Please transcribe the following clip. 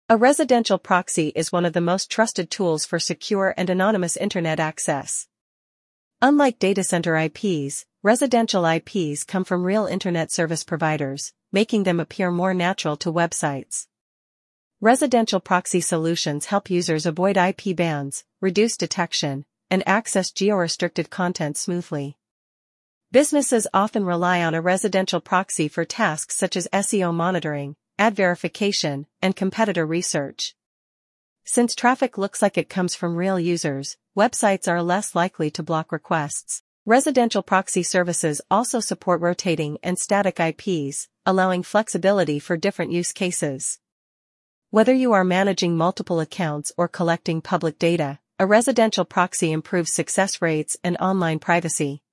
A residential proxy is one of the most trusted tools for secure and anonymous internet access. Unlike data center IPs, residential IPs come from real internet service providers, making them appear more natural to websites. Residential proxy solutions help users avoid IP bans, reduce detection, and access geo-restricted content smoothly. Businesses often rely on a residential proxy for tasks such as SEO monitoring, ad verification, and competitor research. Since traffic looks like it comes from real users, websites are less likely to block requests. Residential proxy services also support rotating and static IPs, allowing flexibility for different use cases. Whether you are managing multiple accounts or collecting public data, a residential proxy improves success rates and online privacy.